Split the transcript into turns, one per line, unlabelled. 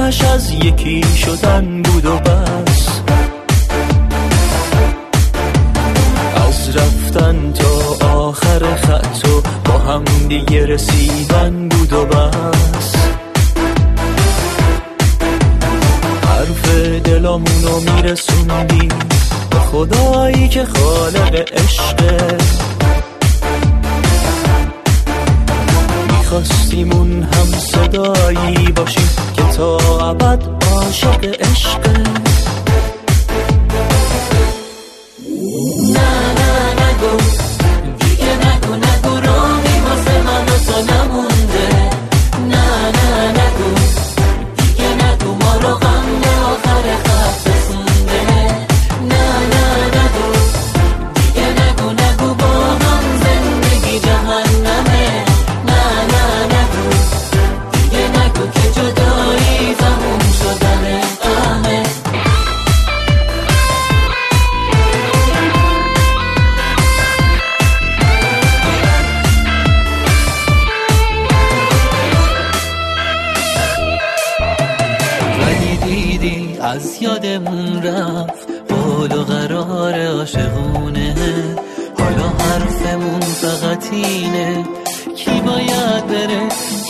همش از یکی شدن بود و بس، از رفتن تا آخر خط و با هم دیگه رسیدن بود و بس. حرف دلامونو میرسوندی به خدایی که خالق عشقه، میخواستیمون هم صدایی باشیم که تا ابد عاشق عشقه. نه نه نگو دیگه، نگو راهی واسه من و تو نمونده. نه نه نگو دیگه، نگو ما رو غم به آخر خط رسونده. نه نه نگو دیگه، نگو با هم زندگی جهنمه. نه نه نگو دیگه، نگو که جدایی تموم شدن غمه. ولی دیدی از یادمون رفت حال و قرار عاشقونه. حالا حرفمون فقط اینه کی باید بره